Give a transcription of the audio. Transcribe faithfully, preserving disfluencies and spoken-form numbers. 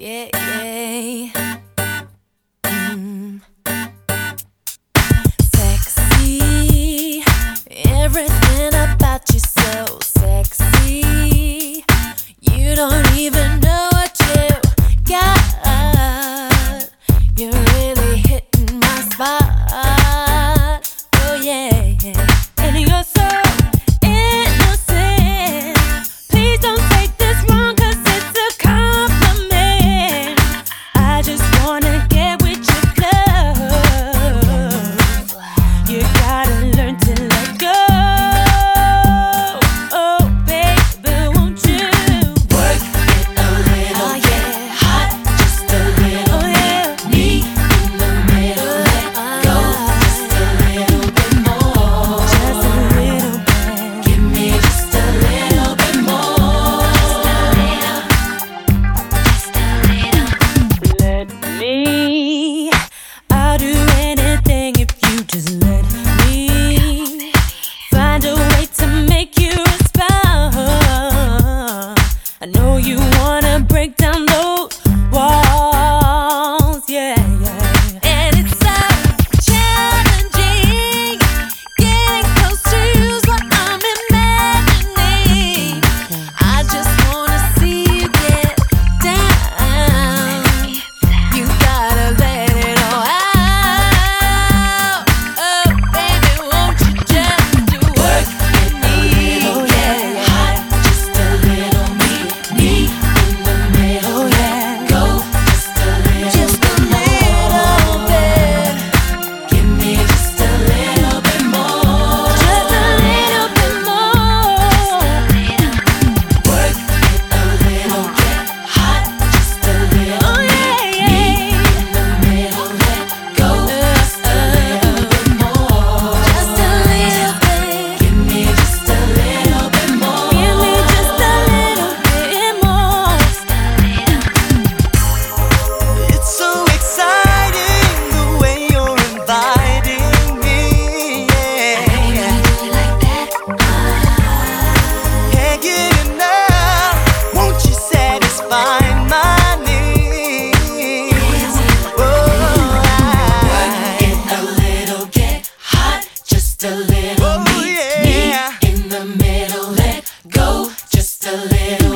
yeah, yeah. Mm. Sexy, everything about you so sexy. You don't even know what you got. You're really hitting my spot. Oh yeah, yeah. And you're so innocent. Please don't take this wrong, 'cause it's a compliment. I just wanna get with your love. You gotta learn to let go. Oh baby, won't you work it a little, oh, get yeah. hot just a little. Oh yeah. Me in the middle, let go just a little bit more. Just a little bit. Give me just a little bit more. Just a little, just a little. Let me. I'll do anything if you just let me. Find a way to make you respond. I know you wanna break down those walls, yeah, yeah. And it's so challenging. Getting close to you's what I'm imagining. I just wanna see you get down. You gotta let it all out. Oh, baby, won't you just do Work it a little, Oh, get yeah. hot just a little. Me, me in the middle, Oh, let yeah. go just a little Just a bit little more. bit. Give me just a little bit more. Just a little bit more. Work it a little, get hot just a little. Oh, yeah, Me yeah. in the middle, let go just a little bit more. Just a little bit. Give me just a little bit more. Give me just a little bit more. It's so exciting the way you're inviting me. Yeah. Can't get enough. Won't you satisfy my needs? Oh, Work it a little, get hot just a little. Oh, Me, yeah. me in the middle, let go just a little.